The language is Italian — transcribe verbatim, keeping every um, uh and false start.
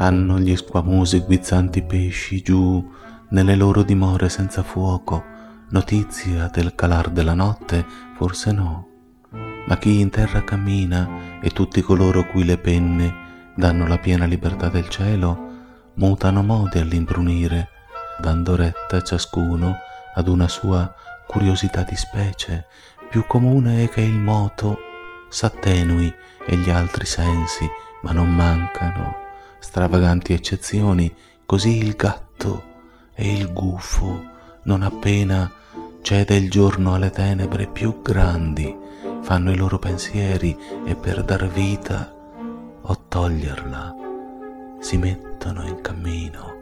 hanno gli squamosi guizzanti pesci giù nelle loro dimore senza fuoco notizia del calar della notte? Forse no. Ma chi in terra cammina e tutti coloro cui le penne danno la piena libertà del cielo mutano modi all'imbrunire, dando retta ciascuno ad una sua curiosità di specie. Più comune è che il moto s'attenui e gli altri sensi, ma non mancano stravaganti eccezioni. Così il gatto e il gufo, non appena cede il giorno alle tenebre più grandi, fanno i loro pensieri e per dar vita o toglierla si mettono in cammino.